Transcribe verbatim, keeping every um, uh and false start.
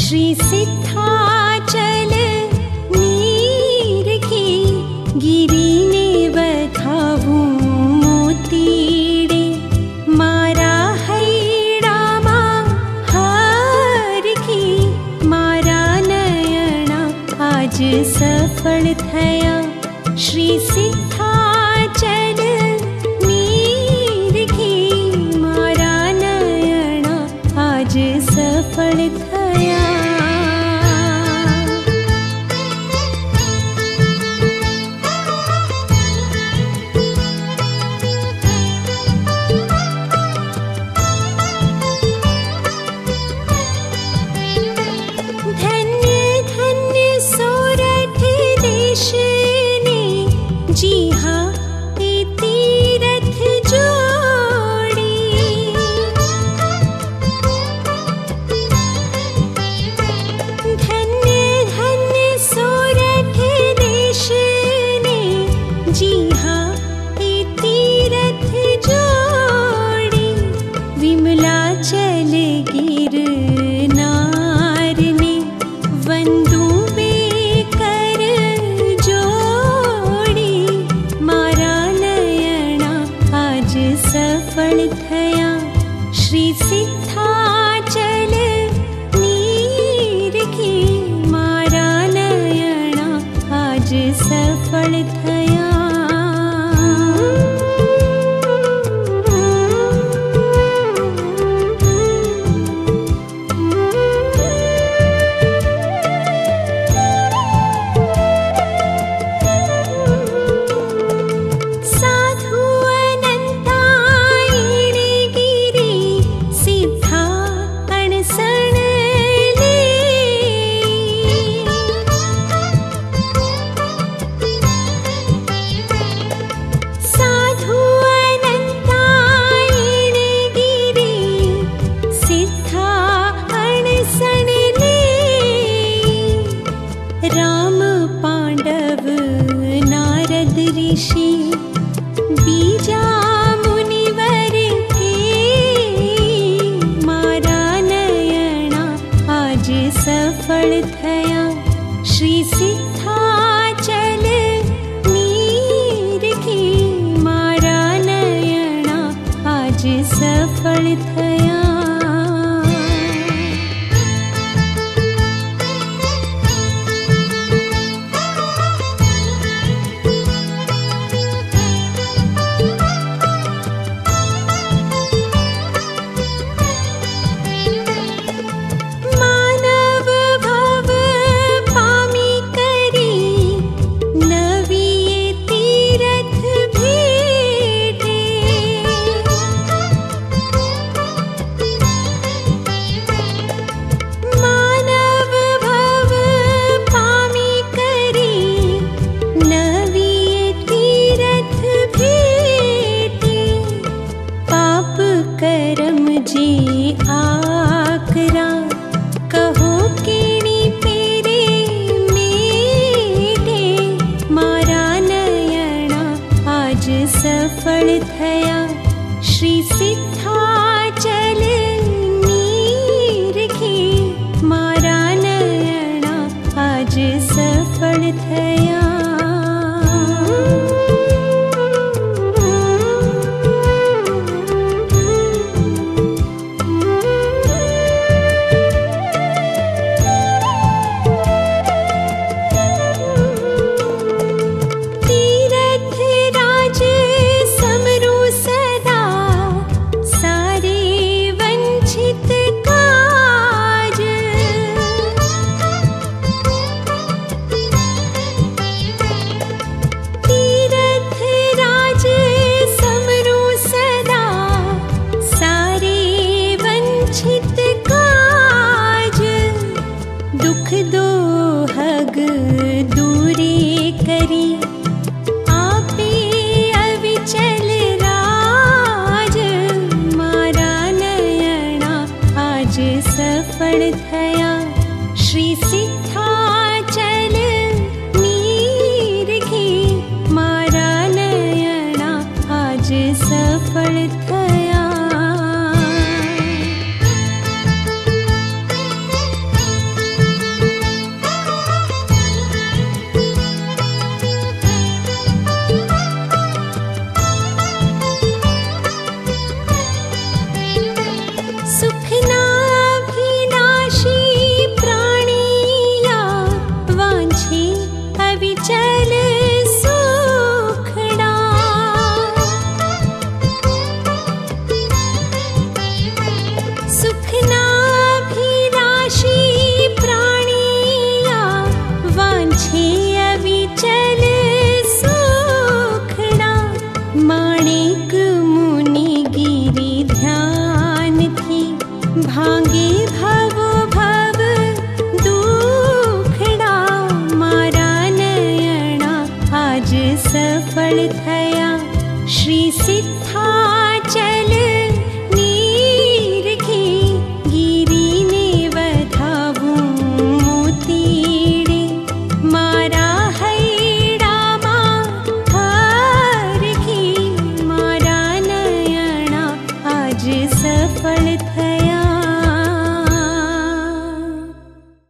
श्री सिद्धाचल नीरखी गिरीने वधावूं मोतीडे मारा हैडामां हरखी मारा नयना आज सफल थया श्री सिद्धाचल नीरखी मारा नयना आज सफल थया। धन्य धन्य सोरठ देश ने जी हाँ ते तीरथ जोड़ी। धन्य धन्य सोरठ देश ने जी हाँ ते तीरथ जोड़ी। विमलाचल गिरनार ने वंदू बेकर जोड़ी। मारा नयना आज सफल थया श्री सिद्धाचल नीरखी मारा नयना आज सफल थया। साधु अनंतायिणी गिरी सिद्धा अणसण ले। साधु अनंतायिणी गिरी सिद्धा अणसण ले। राम पांडव नारद ऋषि बीजा मुनिवर के मारा नयना आज सफल थया श्री सिद्धाचल नीरखी मारा नयना आज सफल थया। मानव भव पामी करी नवी तीरथ भेटे। मानव भव पामी करी नवी तीरथ भेटे। पाप करम जे आकरा कहो केणी पेरे मेटे। मारा नयना आज सफल थया श्री सिद्धाचल नीरखी मारा नयना आज सफल थया। तीरथ राज समरु सदा सारे वंचित काज। तीरथ राज समरु सदा सारे वंचित काज। दुख दोहग दूरे करी आपे अविचल राज। मारा नयना आज सफल थया श्री सिद्धाचल नीरखी मारा नयना आज सफल थया। श्री सिद्धा